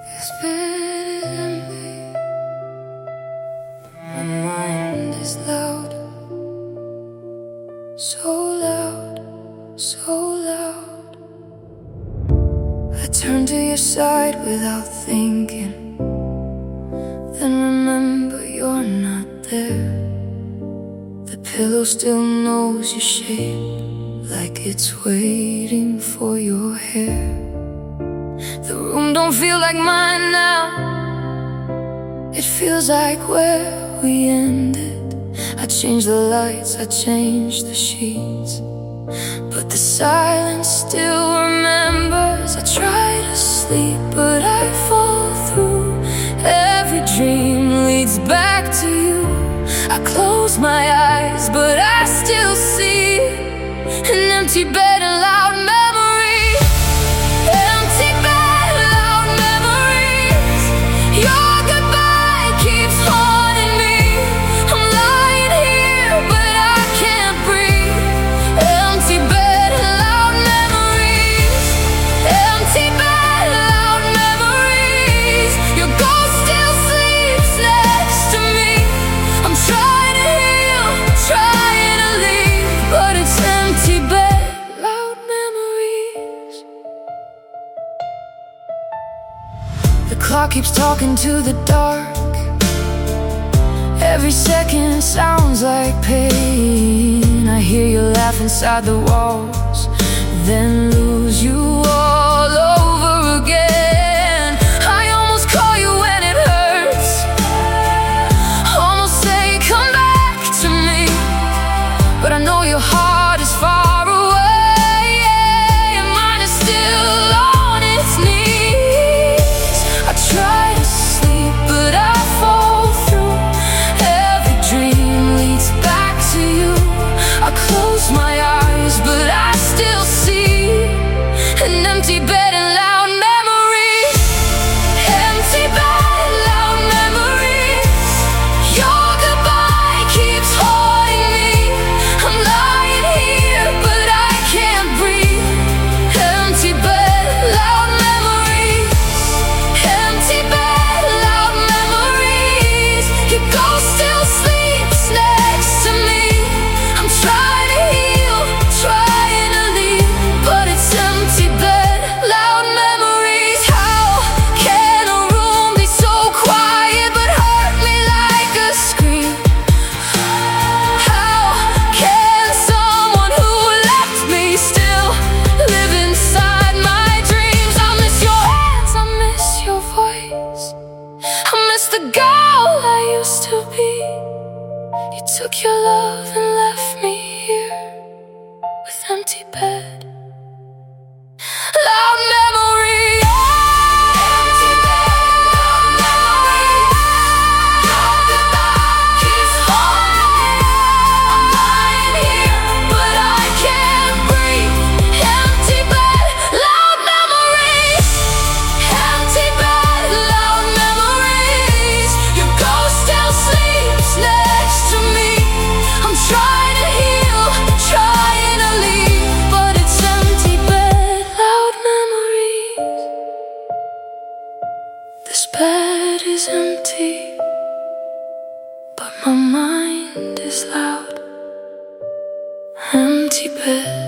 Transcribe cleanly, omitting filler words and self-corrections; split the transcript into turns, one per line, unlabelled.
This bed is empty. My mind is loud. So loud, so loud. I turn to your side without thinking, then remember you're not there. The pillow still knows your shape, like it's waiting for your hair. The room don't feel like mine now. It feels like where we ended. I changed the lights, I changed the sheets, but the silence still remembers. I try to sleep, but I fall through. Every dream leads back to you. I close my eyes, but I still see an empty bed and loud memories. Empty bed, loud memories. Your goodbye keeps haunting me. I'm lying here, but I can't breathe. Empty bed, loud memories. Empty bed, loud memories. Your ghost still sleeps next to me. I'm trying to heal, trying to leave, but it's empty bed, loud memories. The clock keeps talking to the dark. Every second sounds like pain. I hear you laugh inside the walls, then lose you all over again. I almost call you when it hurts, almost say come back to me, but I know your heart is far away, and mine is still on its knees. I try to sleep, but I fall through. Every dream leads back to you. I close my eyes, but I still see an empty bed and loud memories. Empty bed, loud memories. Your goodbye keeps haunting me. I'm lying here, but I can't breathe. Empty bed, loud memories. Empty bed, loud memories. Your ghost still sleeps next to me. I'm trying to heal, trying to leave, but it's empty bed, loud memories. How can a room be so quiet but hurt me like a scream? How can someone who left me still live inside my dreams? I miss your hands, I miss your voice, I miss the girl I used to be. You took your love and left me here with empty bed, loud memory. Empty bed, loud memory. Your goodbye keeps haunting me. I'm lying here, but I can't breathe. Empty bed, loud memories. Empty bed, loud memories. Your ghost still sleeps next to me. I'm trying to heal, trying to leave, but it's empty bed, loud memories. This bed is empty, but my mind is loud. Empty bed.